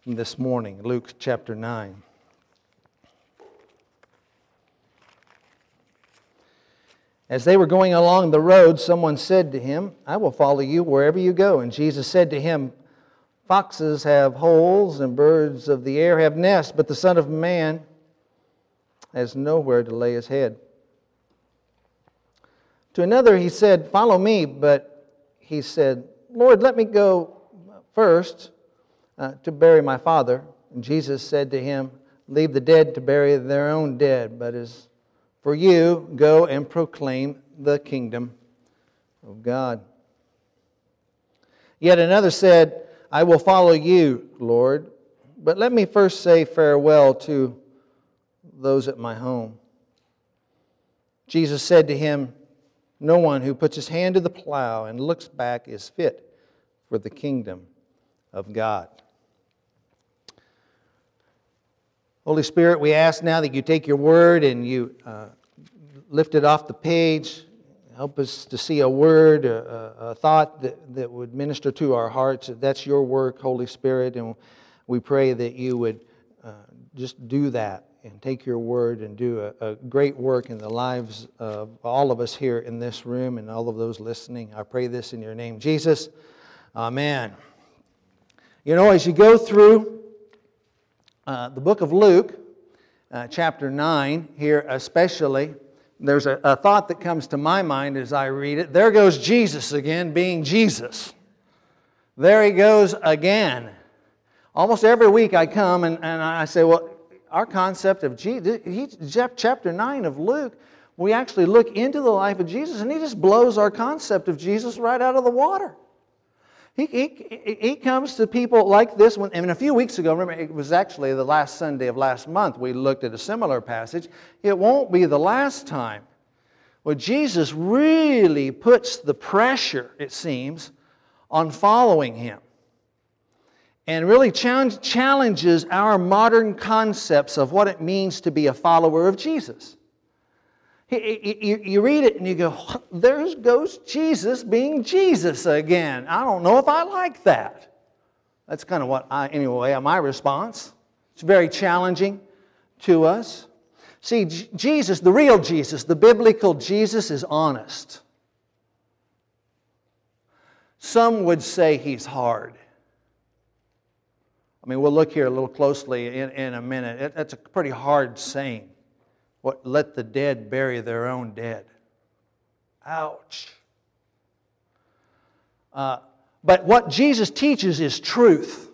this morning, Luke chapter 9. As they were going along the road, someone said to him, "I will follow you wherever you go." And Jesus said to him, "Foxes have holes and birds of the air have nests, but the Son of Man has nowhere to lay his head." To another he said, "Follow me." But he said, "Lord, let me go first to bury my father." And Jesus said to him, "Leave the dead to bury their own dead, but as for you, go and proclaim the kingdom of God." Yet another said, "I will follow you, Lord, but let me first say farewell to those at my home." Jesus said to him, "No one who puts his hand to the plow and looks back is fit for the kingdom of God." Holy Spirit, we ask now that you take your word and you lift it off the page. Help us to see a word, a thought that would minister to our hearts. That's your work, Holy Spirit, and we pray that you would just do that and take your word and do a great work in the lives of all of us here in this room and all of those listening. I pray this in your name, Jesus. Amen. You know, as you go through the book of Luke, chapter 9 here especially, there's a thought that comes to my mind as I read it. There goes Jesus again, being Jesus. There he goes again. Almost every week I come and I say, well, our concept of Jesus, chapter 9 of Luke, we actually look into the life of Jesus and he just blows our concept of Jesus right out of the water. He comes to people like this. And a few weeks ago, remember, it was actually the last Sunday of last month, we looked at a similar passage. It won't be the last time. Well, Jesus really puts the pressure, it seems, on following Him. And really challenges our modern concepts of what it means to be a follower of Jesus. You read it and you go, there goes Jesus being Jesus again. I don't know if I like that. That's kind of what my response. It's very challenging to us. See, Jesus, the real Jesus, the biblical Jesus is honest. Some would say He's hard. I mean, we'll look here a little closely in a minute. That's a pretty hard saying. Let the dead bury their own dead. Ouch. But what Jesus teaches is truth.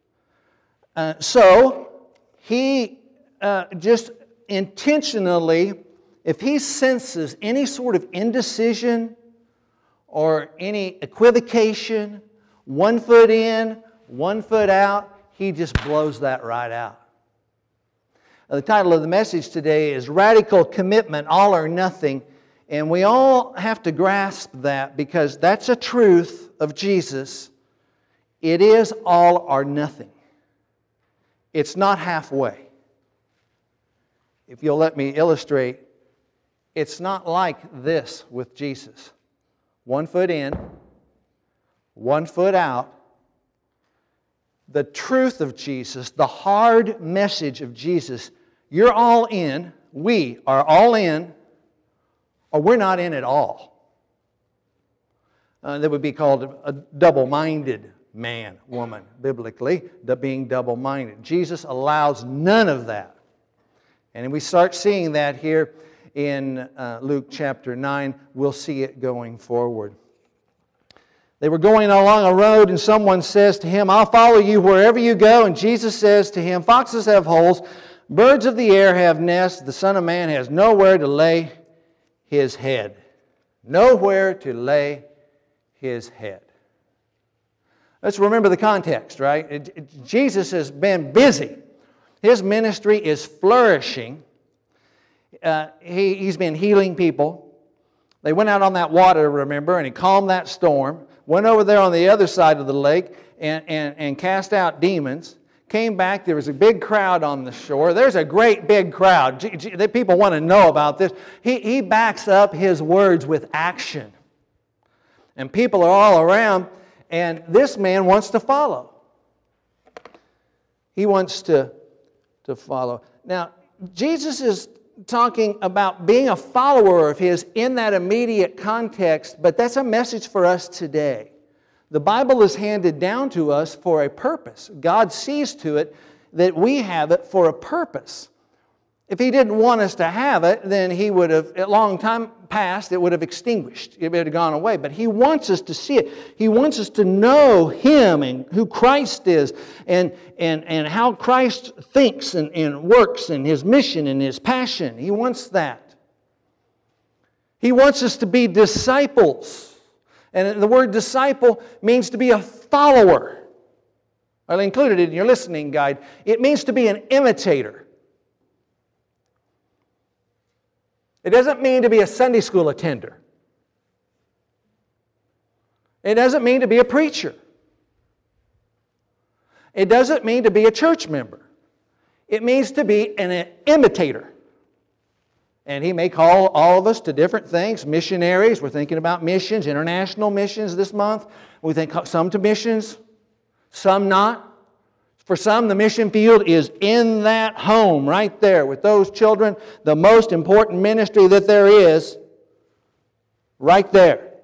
So He just intentionally, if He senses any sort of indecision or any equivocation, 1 foot in, 1 foot out, He just blows that right out. The title of the message today is Radical Commitment, All or Nothing. And we all have to grasp that because that's a truth of Jesus. It is all or nothing. It's not halfway. If you'll let me illustrate, it's not like this with Jesus. 1 foot in, 1 foot out. The truth of Jesus, the hard message of Jesus, you're all in, we are all in, or we're not in at all. That would be called a double-minded man, woman, biblically, being double-minded. Jesus allows none of that. And we start seeing that here in Luke chapter 9. We'll see it going forward. They were going along a road and someone says to him, "I'll follow you wherever you go." And Jesus says to him, "Foxes have holes, birds of the air have nests, the Son of Man has nowhere to lay His head." Nowhere to lay His head. Let's remember the context, right? Jesus has been busy. His ministry is flourishing. He's been healing people. They went out on that water, remember, and He calmed that storm. Went over there on the other side of the lake and cast out demons. Came back, there was a big crowd on the shore. There's a great big crowd. People want to know about this. He backs up His words with action. And people are all around, and this man wants to follow. He wants to follow. Now, Jesus is talking about being a follower of His in that immediate context, but that's a message for us today. The Bible is handed down to us for a purpose. God sees to it that we have it for a purpose. If He didn't want us to have it, then He would have, a long time past, it would have extinguished. It would have gone away. But He wants us to see it. He wants us to know Him and who Christ is and how Christ thinks and works and His mission and His passion. He wants that. He wants us to be disciples. And the word disciple means to be a follower. I'll include it in your listening guide. It means to be an imitator. It doesn't mean to be a Sunday school attender. It doesn't mean to be a preacher. It doesn't mean to be a church member. It means to be an imitator. And He may call all of us to different things. Missionaries, we're thinking about missions, international missions this month. We think some to missions, some not. For some, the mission field is in that home right there with those children, the most important ministry that there is, right there.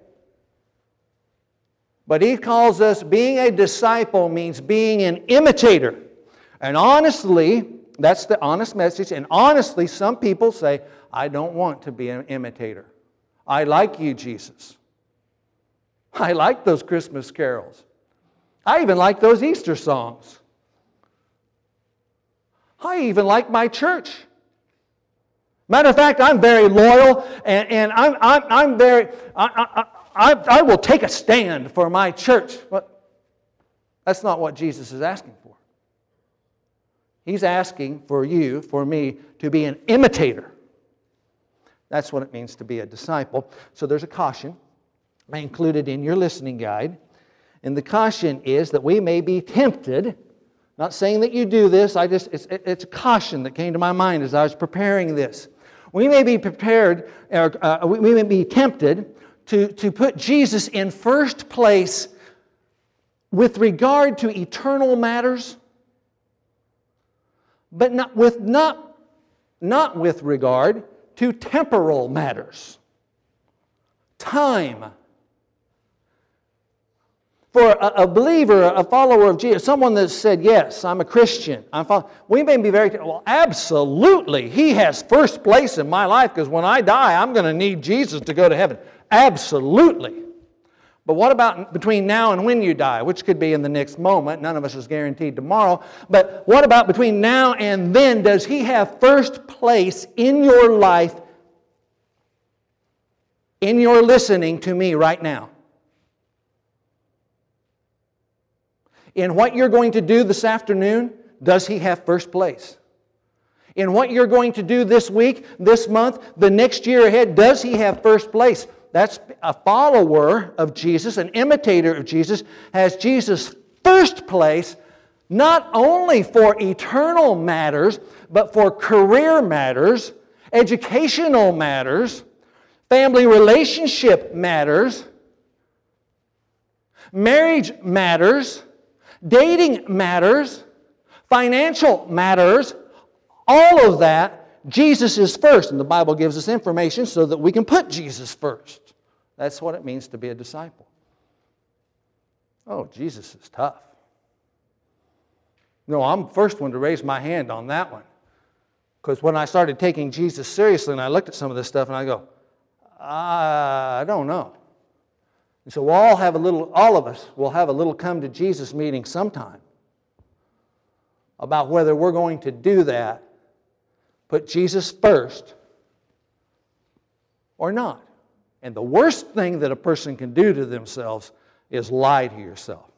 But He calls us, being a disciple means being an imitator. And honestly, that's the honest message, and honestly, some people say, I don't want to be an imitator. I like you, Jesus. I like those Christmas carols. I even like those Easter songs. I even like my church. Matter of fact, I'm very loyal, and I'm very. I will take a stand for my church. But that's not what Jesus is asking for. He's asking for you, for me, to be an imitator. That's what it means to be a disciple. So there's a caution I included in your listening guide, and the caution is that we may be tempted. Not saying that you do this, it's a caution that came to my mind as I was preparing this. We may be prepared, we may be tempted to put Jesus in first place with regard to eternal matters, but not with regard to temporal matters. Time. For a believer, a follower of Jesus, someone that said, yes, I'm a Christian, we may be very, well, absolutely, He has first place in my life because when I die, I'm going to need Jesus to go to heaven. Absolutely. But what about between now and when you die, which could be in the next moment? None of us is guaranteed tomorrow. But what about between now and then? Does He have first place in your life, in your listening to me right now? In what you're going to do this afternoon, does He have first place? In what you're going to do this week, this month, the next year ahead, does He have first place? That's a follower of Jesus, an imitator of Jesus, has Jesus first place, not only for eternal matters, but for career matters, educational matters, family relationship matters, marriage matters, dating matters, financial matters, all of that, Jesus is first. And the Bible gives us information so that we can put Jesus first. That's what it means to be a disciple. Oh, Jesus is tough. No, I'm the first one to raise my hand on that one. Because when I started taking Jesus seriously and I looked at some of this stuff and I go, I don't know. And so all of us will have a little come to Jesus meeting sometime about whether we're going to do that, put Jesus first or not. And the worst thing that a person can do to themselves is lie to yourself.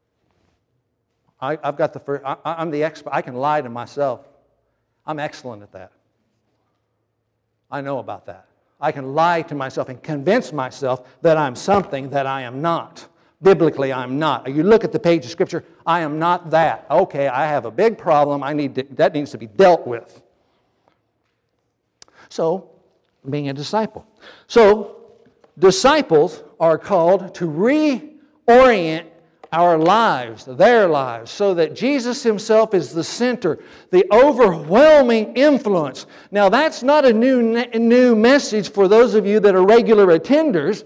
I'm the expert. I can lie to myself. I'm excellent at that. I know about that. I can lie to myself and convince myself that I'm something that I am not. Biblically, I'm not. You look at the page of Scripture, I am not that. Okay, I have a big problem. That needs to be dealt with. So, being a disciple. So, disciples are called to reorient our lives, their lives, so that Jesus Himself is the center, the overwhelming influence. Now, that's not a new message for those of you that are regular attenders,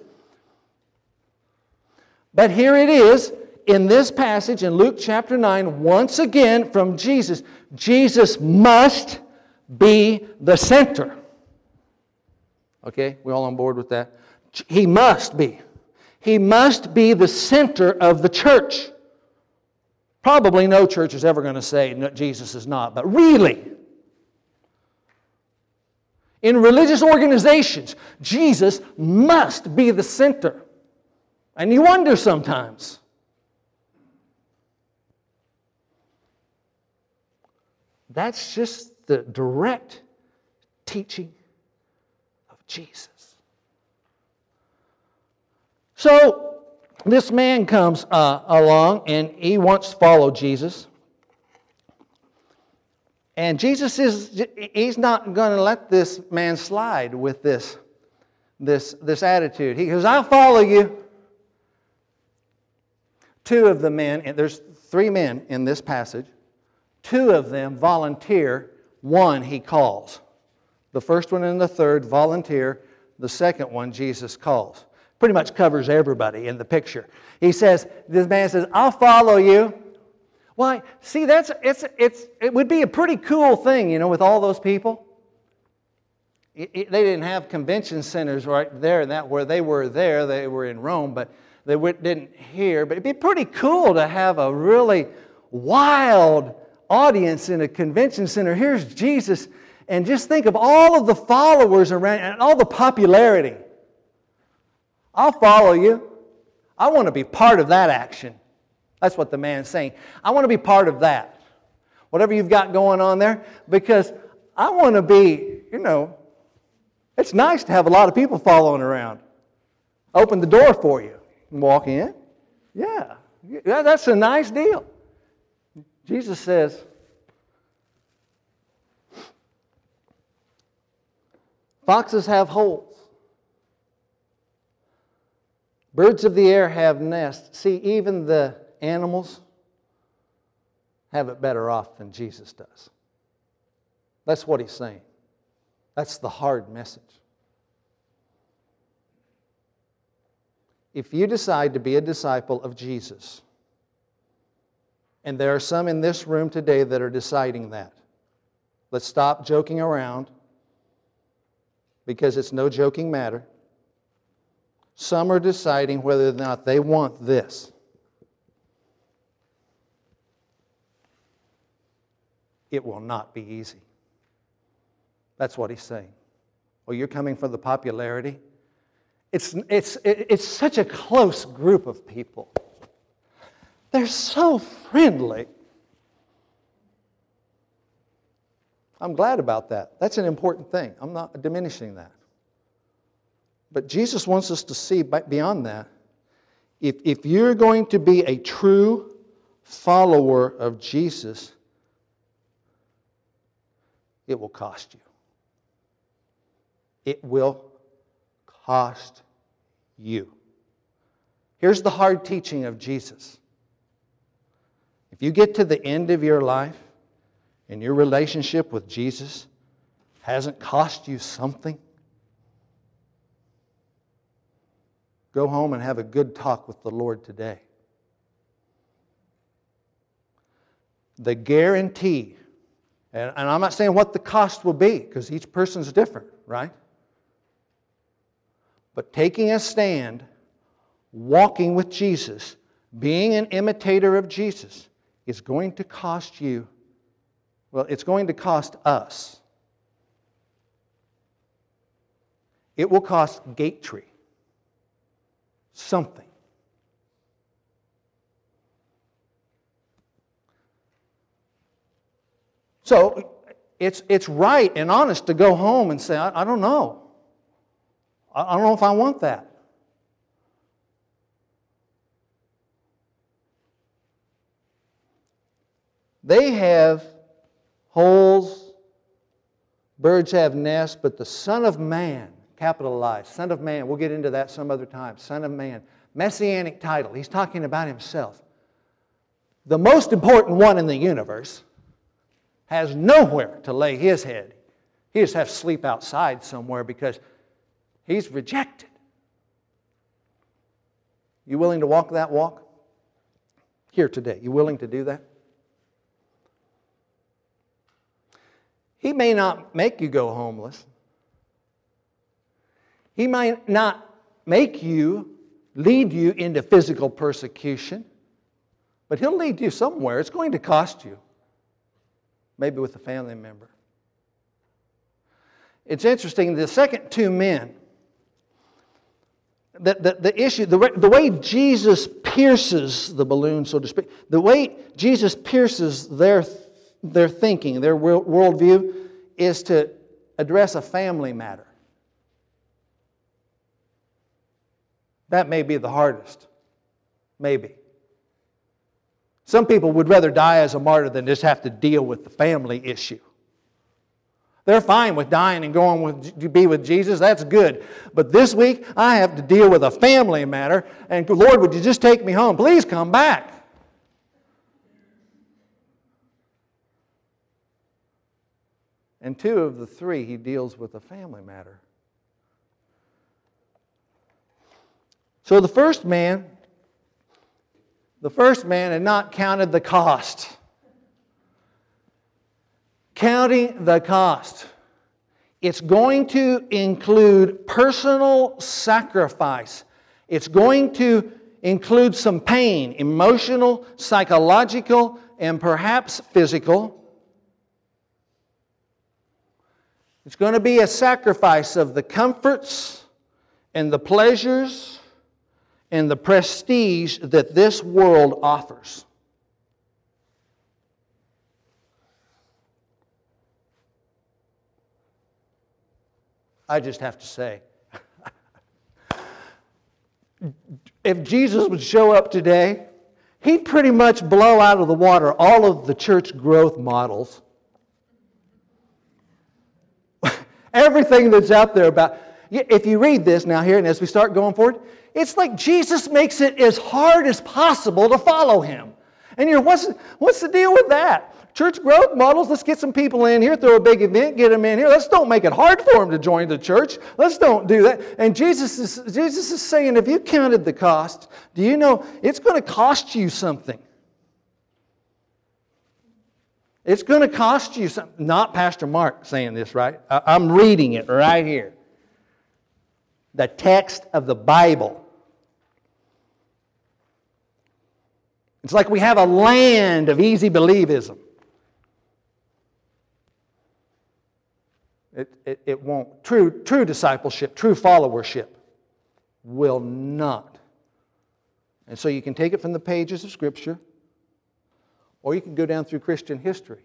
but here it is in this passage in Luke chapter 9, once again from Jesus. Jesus must be the center. Okay, we all on board with that? He must be. He must be the center of the church. Probably no church is ever going to say no, Jesus is not, but really, in religious organizations, Jesus must be the center. And you wonder sometimes. That's just the direct teaching of Jesus. So, this man comes along and he wants to follow Jesus. And Jesus he's not going to let this man slide with this attitude. He goes, I'll follow you. Two of the men, and there's three men in this passage, two of them volunteer, one he calls. The first one and the third volunteer, the second one Jesus calls. Pretty much covers everybody in the picture. He says, this man says, I'll follow you. Why? See, it would be a pretty cool thing, you know, with all those people. They didn't have convention centers right there and that where they were there. They were in Rome, but they didn't hear. But it'd be pretty cool to have a really wild audience in a convention center. Here's Jesus, and just think of all of the followers around and all the popularity. I'll follow you. I want to be part of that action. That's what the man's saying. I want to be part of that. Whatever you've got going on there, because I want to be, you know, it's nice to have a lot of people following around. Open the door for you and walk in. Yeah, that's a nice deal. Jesus says, foxes have holes. Birds of the air have nests. See, even the animals have it better off than Jesus does. That's what He's saying. That's the hard message. If you decide to be a disciple of Jesus, and there are some in this room today that are deciding that, let's stop joking around, because it's no joking matter. Some are deciding whether or not they want this. It will not be easy. That's what He's saying. Well, you're coming for the popularity. It's such a close group of people. They're so friendly. I'm glad about that. That's an important thing. I'm not diminishing that. But Jesus wants us to see beyond that. If you're going to be a true follower of Jesus, it will cost you. It will cost you. Here's the hard teaching of Jesus. If you get to the end of your life and your relationship with Jesus hasn't cost you something, go home and have a good talk with the Lord today. The guarantee, and I'm not saying what the cost will be, because each person's different, right? But taking a stand, walking with Jesus, being an imitator of Jesus, is going to cost you, well, it's going to cost us. It will cost Gatetree something. So it's right and honest to go home and say, I don't know. I don't know if I want that. They have holes, birds have nests, but the Son of Man, capitalized, Son of Man, we'll get into that some other time, Son of Man, messianic title, He's talking about Himself. the most important one in the universe, has nowhere to lay his head. He just has to sleep outside somewhere because he's rejected. You willing to walk that walk? Here today, you willing to do that? He may not make you go homeless. He might not make you, lead you into physical persecution, but He'll lead you somewhere. It's going to cost you. Maybe with a family member. It's interesting, the second two men, the issue, the way Jesus pierces the balloon, so to speak, the way Jesus pierces their thinking, their worldview, is to address a family matter. That may be the hardest. Maybe. Some people would rather die as a martyr than just have to deal with the family issue. They're fine with dying and going to be with Jesus. That's good. But this week, I have to deal with a family matter. And Lord, would you just take me home? Please come back. And two of the three, He deals with a family matter. So the first man had not counted the cost. Counting the cost. It's going to include personal sacrifice. It's going to include some pain, emotional, psychological, and perhaps physical. It's going to be a sacrifice of the comforts and the pleasures and the prestige that this world offers. I just have to say, if Jesus would show up today, He'd pretty much blow out of the water all of the church growth models. Everything that's out there about, if you read this now here and as we start going forward, it's like Jesus makes it as hard as possible to follow Him. And what's the deal with that? Church growth models, let's get some people in here, throw a big event, get them in here. Let's don't make it hard for them to join the church. Let's don't do that. And Jesus is saying, if you counted the cost, do you know it's going to cost you something? It's going to cost you something. Not Pastor Mark saying this, right? I'm reading it right here. The text of the Bible. It's like we have a land of easy believism. It won't. True discipleship, true followership will not. And so you can take it from the pages of Scripture, or you can go down through Christian history.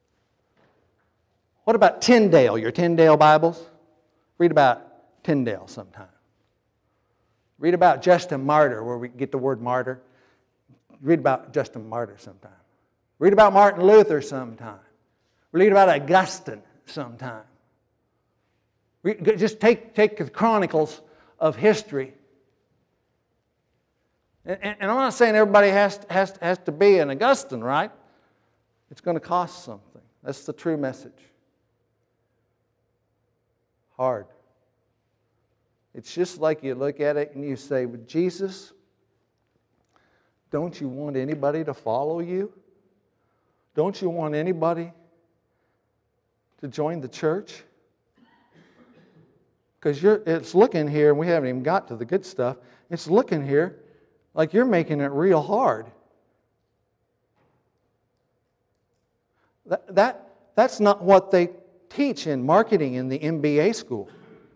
What about Tyndale, your Tyndale Bibles? Read about Tyndale sometime. Read about Justin Martyr, where we get the word martyr. Read about Justin Martyr sometime. Read about Martin Luther sometime. Read about Augustine sometime. Just take the chronicles of history. And I'm not saying everybody has to be an Augustine, right? It's going to cost something. That's the true message. Hard. It's just like you look at it and you say, well, Jesus, don't you want anybody to follow you? Don't you want anybody to join the church? Because it's looking here, and we haven't even got to the good stuff, it's looking here like you're making it real hard. That's not what they teach in marketing in the MBA school.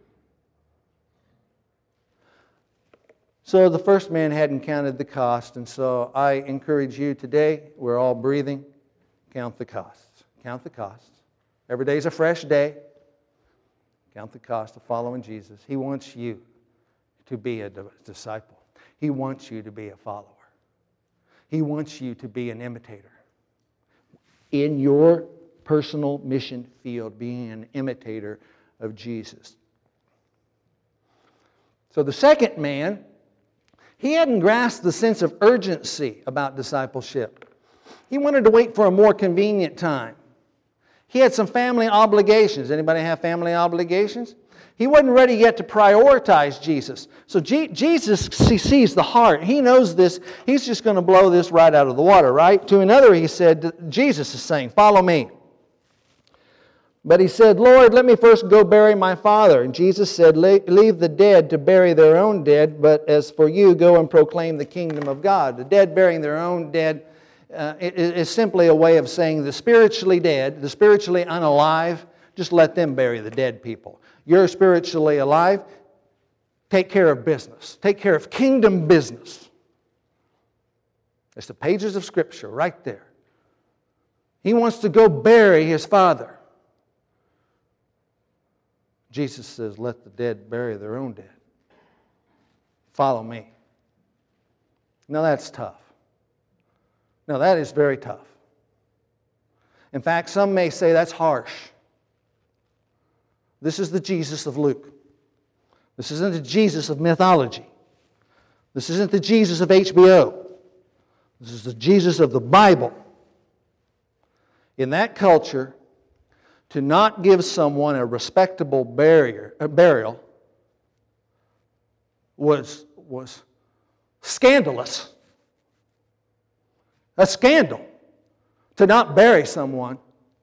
So the first man hadn't counted the cost, and so I encourage you today, we're all breathing, count the costs. Count the costs. Every day is a fresh day. Count the cost of following Jesus. He wants you to be a disciple. He wants you to be a follower. He wants you to be an imitator. In your personal mission field, being an imitator of Jesus. So the second man, he hadn't grasped the sense of urgency about discipleship. He wanted to wait for a more convenient time. He had some family obligations. Anybody have family obligations? He wasn't ready yet to prioritize Jesus. So Jesus sees the heart. He knows this. He's just going to blow this right out of the water, right? To another he said, Jesus is saying, follow me. But he said, Lord, let me first go bury my father. And Jesus said, leave the dead to bury their own dead, but as for you, go and proclaim the kingdom of God. The dead burying their own dead is simply a way of saying the spiritually dead, the spiritually unalive, just let them bury the dead people. You're spiritually alive, take care of business. Take care of kingdom business. It's the pages of Scripture right there. He wants to go bury his father. Jesus says, let the dead bury their own dead. Follow me. Now that's tough. Now that is very tough. In fact, some may say that's harsh. This is the Jesus of Luke. This isn't the Jesus of mythology. This isn't the Jesus of HBO. This is the Jesus of the Bible. In that culture, to not give someone a respectable burial was scandalous. A scandal to not bury someone.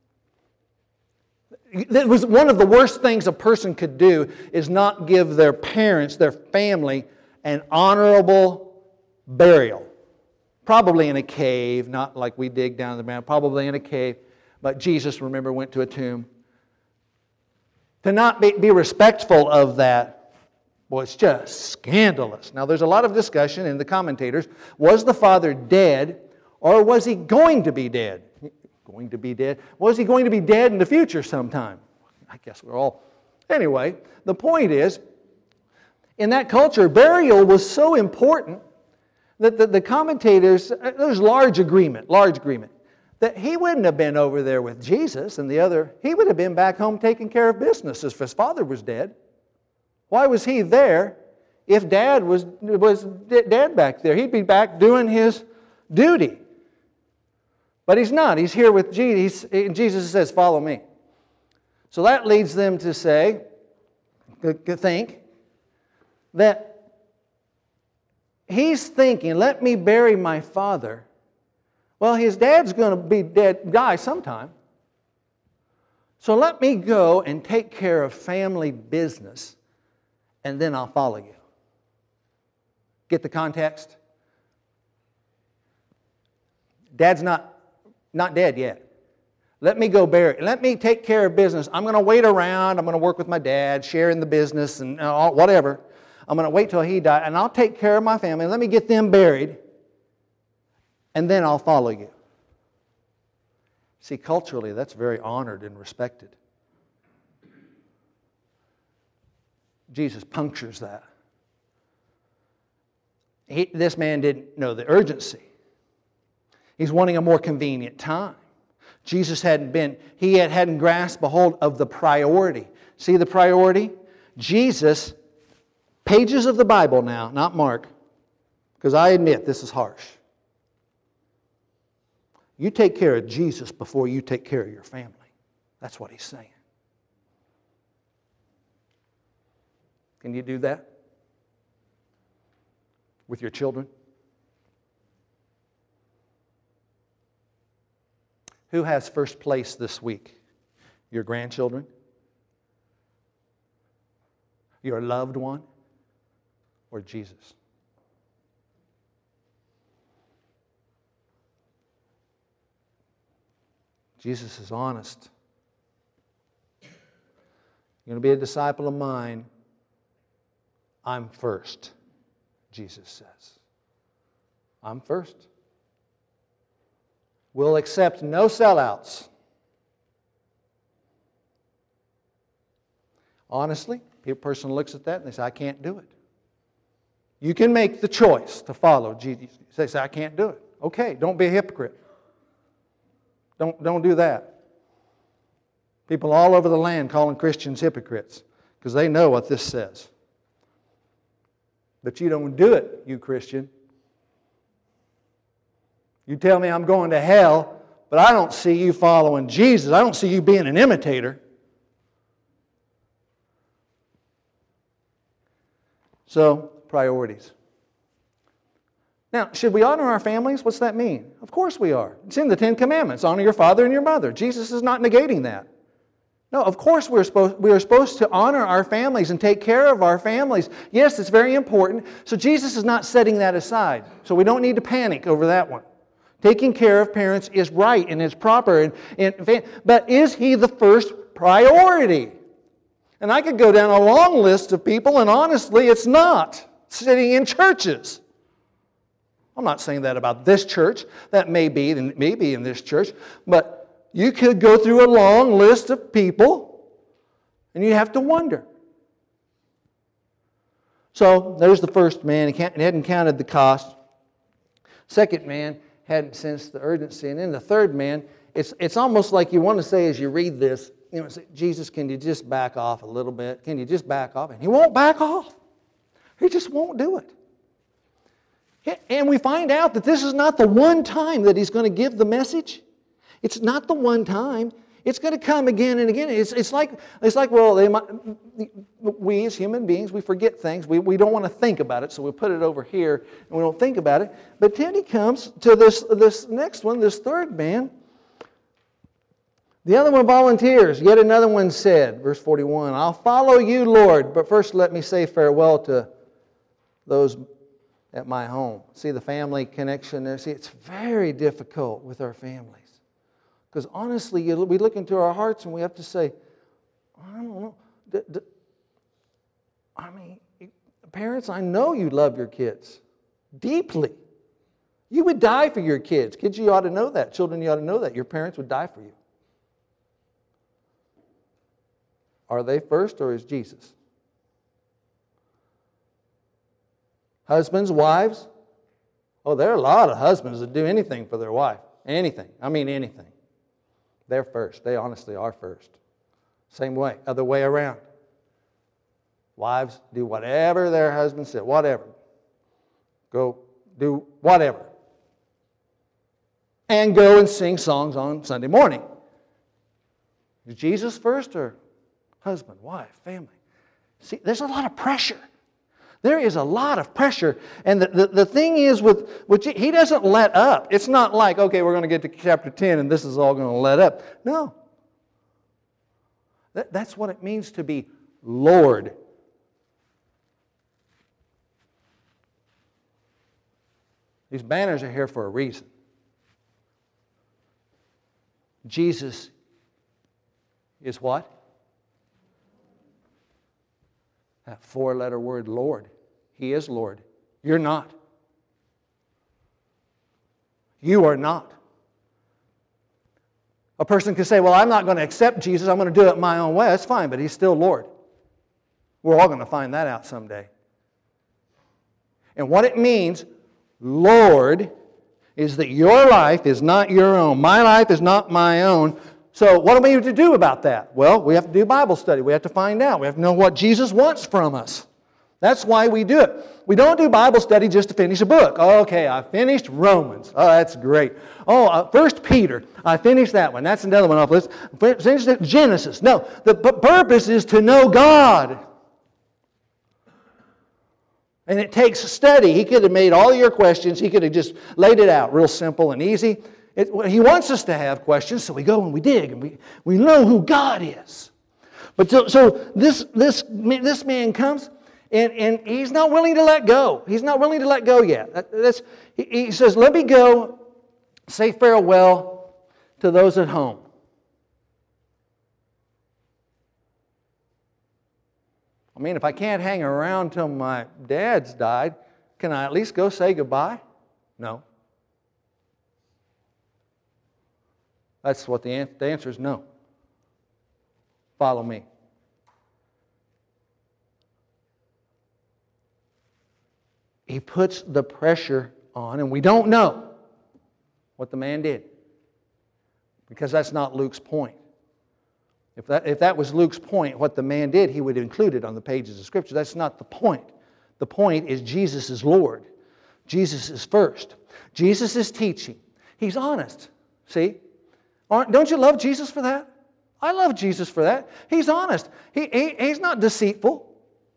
It was one of the worst things a person could do is not give their parents, their family, an honorable burial. Probably in a cave, not like we dig down the ground, probably in a cave. But Jesus, remember, went to a tomb. To not be respectful of that was just scandalous. Now, there's a lot of discussion in the commentators. Was the father dead, or was he going to be dead? Going to be dead? Was he going to be dead in the future sometime? I guess we're all... Anyway, the point is, in that culture, burial was so important that the commentators, there's large agreement, that he wouldn't have been over there with Jesus and the other, he would have been back home taking care of business if his father was dead. Why was he there if Dad was dead back there? He'd be back doing his duty. But he's not. He's here with Jesus. Jesus says, follow me. So that leads them to say, to think, that he's thinking, let me bury my father. Well, his dad's going to be dead, die sometime. So let me go and take care of family business, and then I'll follow you. Get the context? Dad's not dead yet. Let me go bury. Let me take care of business. I'm going to wait around. I'm going to work with my dad, share in the business and whatever. I'm going to wait till he dies, and I'll take care of my family. Let me get them buried, and then I'll follow you. See, culturally, that's very honored and respected. Jesus punctures that. This man didn't know the urgency. He's wanting a more convenient time. Jesus hadn't grasped a hold of the priority. See the priority? Jesus, pages of the Bible now, not Mark, because I admit this is harsh. You take care of Jesus before you take care of your family. That's what he's saying. Can you do that with your children? Who has first place this week? Your grandchildren? Your loved one? Or Jesus? Jesus is honest. You're going to be a disciple of mine. I'm first, Jesus says. I'm first. We'll accept no sellouts. Honestly, a person looks at that and they say, I can't do it. You can make the choice to follow Jesus. They say, I can't do it. Okay, don't be a hypocrite. Don't do that. People all over the land calling Christians hypocrites because they know what this says. But you don't do it, you Christian. You tell me I'm going to hell, but I don't see you following Jesus. I don't see you being an imitator. So, priorities. Now, should we honor our families? What's that mean? Of course we are. It's in the Ten Commandments. Honor your father and your mother. Jesus is not negating that. No, of course we are supposed to honor our families and take care of our families. Yes, it's very important. So Jesus is not setting that aside. So we don't need to panic over that one. Taking care of parents is right and it's proper. But is He the first priority? And I could go down a long list of people, and honestly, it's not. Sitting in churches. I'm not saying that about this church. That may be in this church. But you could go through a long list of people, and you have to wonder. So, there's the first man. He hadn't counted the cost. Second man hadn't sensed the urgency. And then the third man, it's almost like you want to say as you read this, say, Jesus, can you just back off a little bit? Can you just back off? And He won't back off. He just won't do it. And we find out that this is not the one time that He's going to give the message. It's not the one time. It's going to come again and again. It's like we as human beings, we forget things. We don't want to think about it, so we put it over here and we don't think about it. But then He comes to this next one, this third man. The other one volunteers. Yet another one said, verse 41, I'll follow you, Lord, but first let me say farewell to those at my home. See the family connection there? See, it's very difficult with our families. Because honestly, we look into our hearts and we have to say, I don't know. Parents, I know you love your kids deeply. You would die for your kids. Kids, you ought to know that. Children, you ought to know that. Your parents would die for you. Are they first, or is Jesus? Husbands, wives. Oh, there are a lot of husbands that do anything for their wife. Anything. I mean anything. They're first. They honestly are first. Same way. Other way around. Wives do whatever their husband said. Whatever. Go do whatever. And go and sing songs on Sunday morning. Is Jesus first, or husband, wife, family? See, there's a lot of pressure. There is a lot of pressure. And the thing is, He doesn't let up. It's not like, okay, we're going to get to chapter 10 and this is all going to let up. No. That's what it means to be Lord. These banners are here for a reason. Jesus is what? That four-letter word, Lord. He is Lord. You're not. You are not. A person can say, well, I'm not going to accept Jesus. I'm going to do it my own way. That's fine, but He's still Lord. We're all going to find that out someday. And what it means, Lord, is that your life is not your own. My life is not my own. So what do we have to do about that? Well, we have to do Bible study. We have to find out. We have to know what Jesus wants from us. That's why we do it. We don't do Bible study just to finish a book. Oh, okay, I finished Romans. Oh, that's great. Oh, 1 Peter. I finished that one. That's another one off the list. Finish Genesis. No, the purpose is to know God. And it takes study. He could have made all your questions. He could have just laid it out real simple and easy. He wants us to have questions, so we go and we dig and we know who God is. But so this man comes and he's not willing to let go. He's not willing to let go yet. He says, let me go, say farewell to those at home. I mean, if I can't hang around till my dad's died, can I at least go say goodbye? No. That's what the answer is, no. Follow me. He puts the pressure on, and we don't know what the man did, because that's not Luke's point. If that was Luke's point, what the man did, he would include it on the pages of Scripture. That's not the point. The point is Jesus is Lord. Jesus is first. Jesus is teaching. He's honest. See? Don't you love Jesus for that? I love Jesus for that. He's honest. He's not deceitful.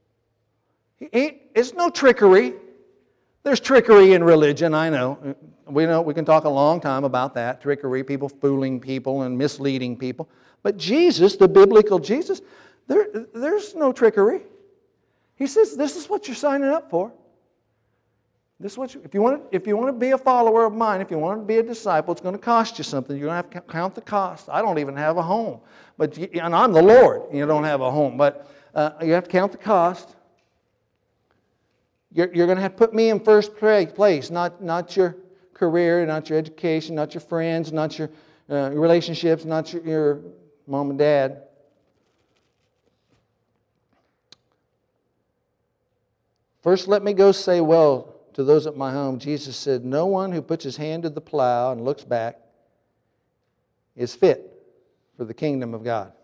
It's no trickery. There's trickery in religion, I know. We can talk a long time about that. Trickery, people fooling people and misleading people. But Jesus, the biblical Jesus, there's no trickery. He says, this is what you're signing up for. This is what if you want to be a follower of mine, if you want to be a disciple, it's going to cost you something. You're going to have to count the cost. I don't even have a home. And I'm the Lord. You don't have a home. But you have to count the cost. You're going to have to put me in first place, not your career, not your education, not your friends, not your relationships, not your mom and dad. First, let me go say, well, to those at my home, Jesus said, no one who puts his hand to the plow and looks back is fit for the kingdom of God.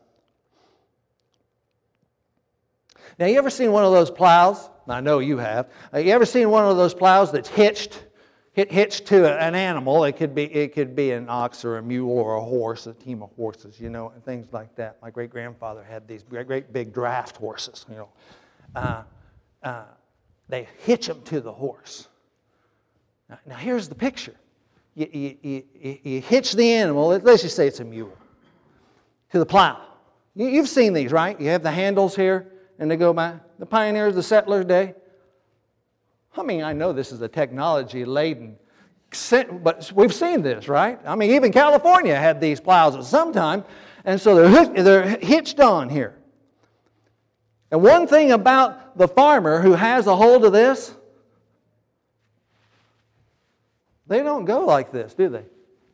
Now, you ever seen one of those plows? I know you have. You ever seen one of those plows that's hitched to an animal? It could be an ox or a mule or a horse, a team of horses, and things like that. My great-grandfather had these great big draft horses, They hitch them to the horse. Now here's the picture. You hitch the animal, let's just say it's a mule, to the plow. You've seen these, right? You have the handles here, and they go by. The pioneers, the settlers' day. I know this is a technology-laden, but we've seen this, right? Even California had these plows at some time, and so they're hitched on here. And one thing about the farmer who has a hold of this, they don't go like this, do they?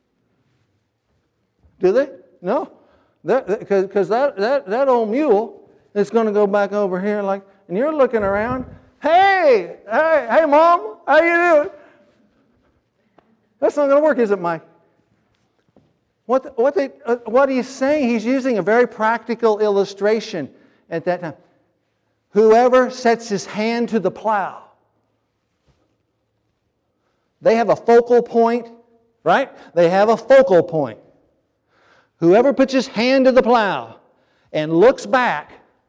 Do they? No. Because that old mule is going to go back over here and you're looking around. Hey, Mom, how you doing? That's not going to work, is it, Mike? What he's saying, he's using a very practical illustration at that time. Whoever sets his hand to the plow, they have a focal point, right? They have a focal point. Whoever puts his hand to the plow and looks back,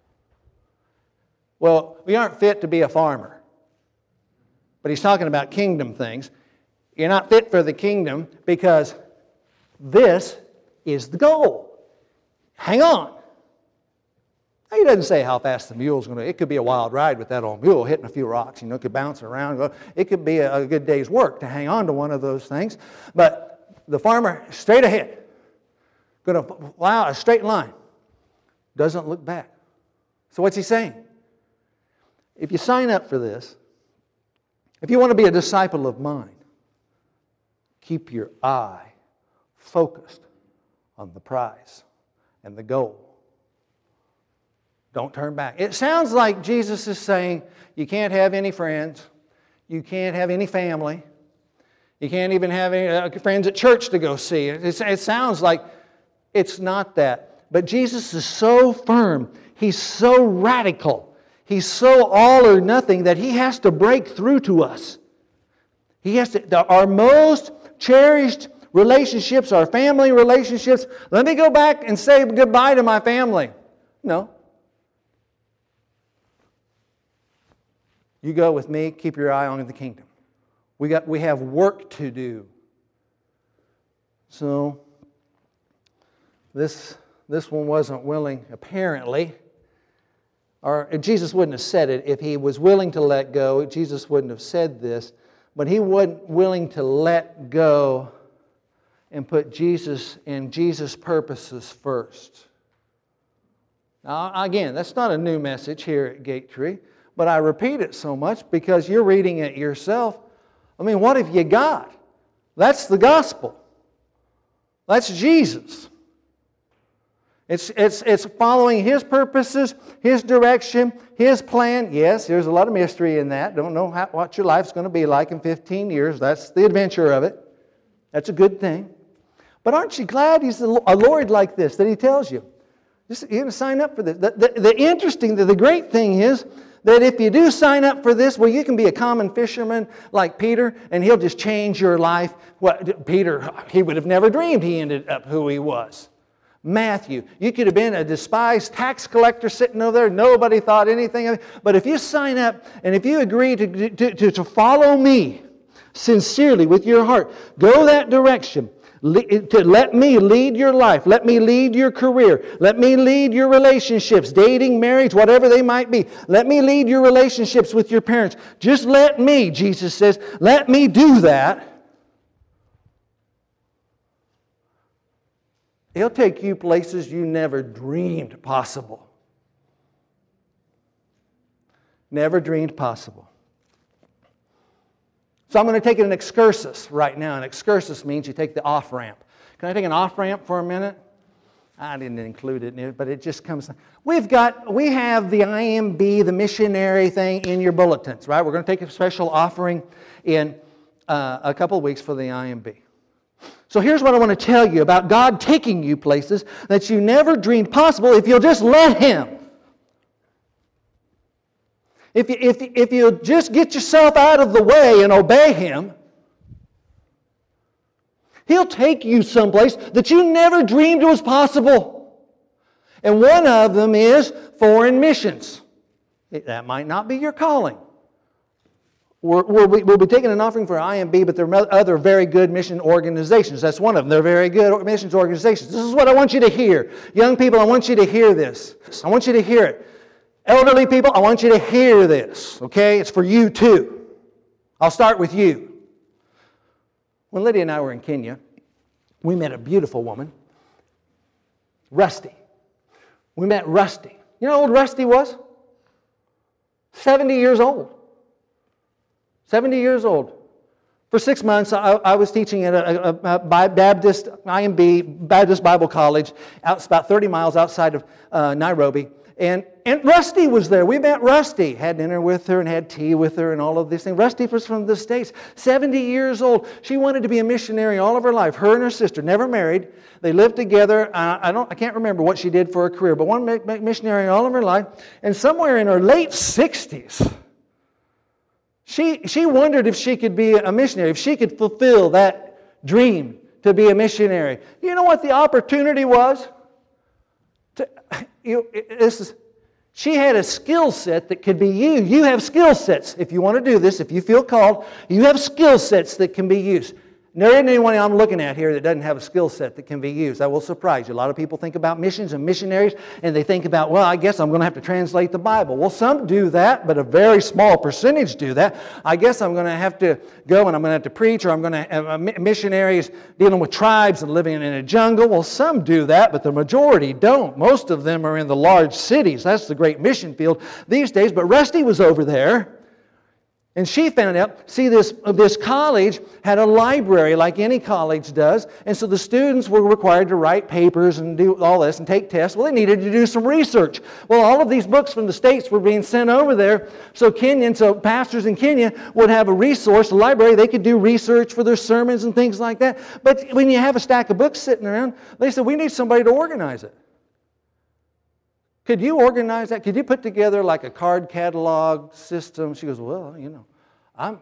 well, we aren't fit to be a farmer. But he's talking about kingdom things. You're not fit for the kingdom because this is the goal. Hang on. He doesn't say how fast the mule's going to. It could be a wild ride with that old mule hitting a few rocks. It could bounce around. It could be a good day's work to hang on to one of those things. But the farmer, straight ahead, going to plow a straight line, doesn't look back. So what's he saying? If you sign up for this, if you want to be a disciple of mine, keep your eye focused on the prize and the goal. Don't turn back. It sounds like Jesus is saying you can't have any friends. You can't have any family. You can't even have any friends at church to go see. It sounds like it's not that. But Jesus is so firm. He's so radical. He's so all or nothing that He has to break through to us. He has to. Our most cherished relationships, our family relationships. Let me go back and say goodbye to my family. No. You go with me, keep your eye on the kingdom. We have work to do. So, this one wasn't willing, apparently. Or Jesus wouldn't have said it. If He was willing to let go, Jesus wouldn't have said this. But He wasn't willing to let go and put Jesus and Jesus' purposes first. Now, again, that's not a new message here at Gate Tree. But I repeat it so much because you're reading it yourself. What have you got? That's the gospel. That's Jesus. It's following His purposes, His direction, His plan. Yes, there's a lot of mystery in that. Don't know what your life's going to be like in 15 years. That's the adventure of it. That's a good thing. But aren't you glad He's a Lord like this, that He tells you? You're going to sign up for this. The great thing is that if you do sign up for this, well, you can be a common fisherman like Peter, and he'll just change your life. Peter, he would have never dreamed he ended up who he was. Matthew, you could have been a despised tax collector sitting over there. Nobody thought anything of it. But if you sign up and if you agree to follow me sincerely with your heart, go that direction, to let me lead your life, let me lead your career, let me lead your relationships, dating, marriage, whatever they might be. Let me lead your relationships with your parents. Just let me, Jesus says, let me do that. He'll take you places you never dreamed possible. Never dreamed possible. So I'm going to take an excursus right now. An excursus means you take the off-ramp. Can I take an off-ramp for a minute? I didn't include it in it, but it just comes. We have the IMB, the missionary thing in your bulletins, right? We're going to take a special offering in a couple of weeks for the IMB. So here's what I want to tell you about God taking you places that you never dreamed possible if you'll just let Him. If you just get yourself out of the way and obey Him, He'll take you someplace that you never dreamed was possible. And one of them is foreign missions. That might not be your calling. We'll be taking an offering for IMB, but there are other very good mission organizations. That's one of them. They're very good missions organizations. This is what I want you to hear. Young people, I want you to hear this. I want you to hear it. Elderly people, I want you to hear this. Okay? It's for you too. I'll start with you. When Lydia and I were in Kenya, we met a beautiful woman, Rusty. We met Rusty. You know how old Rusty was? 70 years old. 70 years old. For 6 months, I was teaching at a Baptist IMB, Baptist Bible College, about 30 miles outside of Nairobi. And Rusty was there. We met Rusty. Had dinner with her and had tea with her and all of these things. Rusty was from the States, 70 years old. She wanted to be a missionary all of her life. Her and her sister, never married. They lived together. I can't remember what she did for a career, but one missionary all of her life. And somewhere in her late 60s, she wondered if she could be a missionary, if she could fulfill that dream to be a missionary. You know what the opportunity was? She had a skill set that could be used. You have skill sets. If you want to do this, if you feel called, you have skill sets that can be used. There isn't anyone I'm looking at here that doesn't have a skill set that can be used. That will surprise you. A lot of people think about missions and missionaries, and they think about, well, I guess I'm going to have to translate the Bible. Well, some do that, but a very small percentage do that. I guess I'm going to have to go and I'm going to have to preach, or I'm going to have missionaries dealing with tribes and living in a jungle. Well, some do that, but the majority don't. Most of them are in the large cities. That's the great mission field these days. But Rusty was over there. And she found out, see, this college had a library like any college does, and so the students were required to write papers and do all this and take tests. Well, they needed to do some research. Well, all of these books from the States were being sent over there, so pastors in Kenya would have a resource, a library. They could do research for their sermons and things like that. But when you have a stack of books sitting around, they said, we need somebody to organize it. Could you organize that? Could you put together like a card catalog system? She goes, well, you know, I'm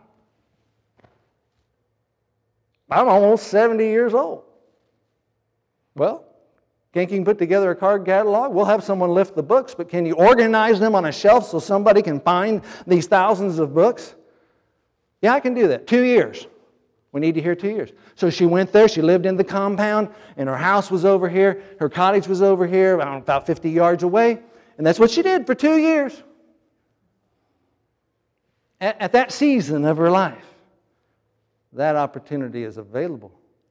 almost 70 years old. Well, think you can put together a card catalog? We'll have someone lift the books, but can you organize them on a shelf so somebody can find these thousands of books? Yeah, I can do that. 2 years. We need to hear 2 years. So she went there. She lived in the compound, and her house was over here. Her cottage was over here, about 50 yards away. And that's what she did for 2 years. At that season of her life, that opportunity is available.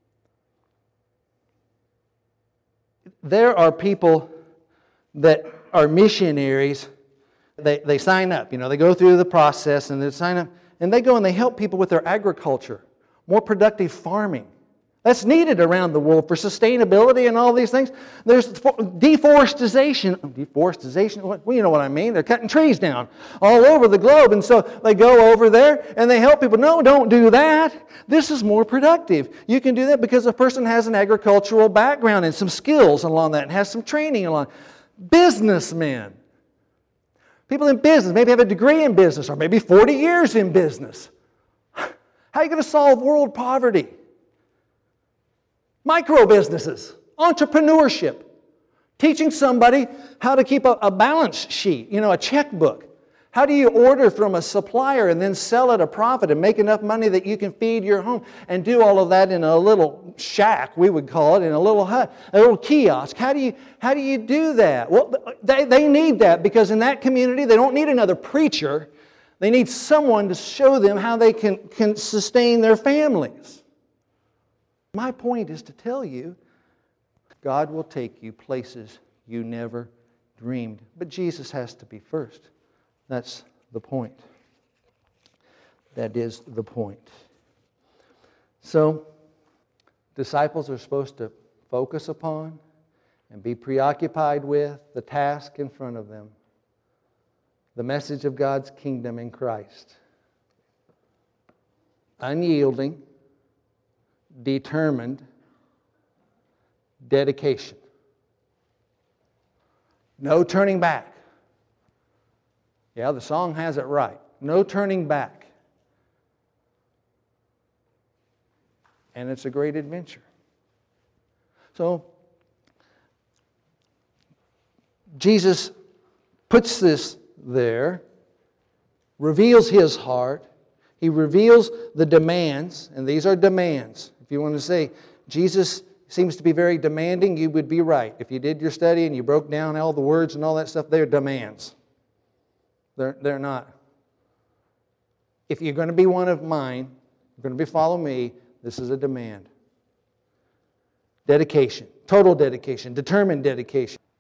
There are people that are missionaries. They sign up. You know, they go through the process and they sign up. And they go and they help people with their agriculture. More productive farming. That's needed around the world for sustainability and all these things. There's deforestation. Deforestation? Well, you know what I mean. They're cutting trees down all over the globe. And so they go over there and they help people. No, don't do that. This is more productive. You can do that because a person has an agricultural background and some skills along that and has some training along. Businessmen. People in business maybe have a degree in business or maybe 40 years in business. How are you going to solve world poverty? Micro businesses, entrepreneurship, teaching somebody how to keep a balance sheet, a checkbook. How do you order from a supplier and then sell at a profit and make enough money that you can feed your home and do all of that in a little shack, we would call it, in a little hut, a little kiosk? How do you do that? Well, they need that because in that community they don't need another preacher. They need someone to show them how they can sustain their families. My point is to tell you, God will take you places you never dreamed. But Jesus has to be first. That's the point. That is the point. So, disciples are supposed to focus upon and be preoccupied with the task in front of them. The message of God's kingdom in Christ. Unyielding, determined, dedication. No turning back. Yeah, the song has it right. No turning back. And it's a great adventure. So, Jesus puts this there, reveals His heart. He reveals the demands, and these are demands. If you want to say, Jesus seems to be very demanding, you would be right. If you did your study and you broke down all the words and all that stuff, they're demands. They're not. If you're going to be one of mine, you're going to follow me, this is a demand. Dedication, total dedication, determined dedication.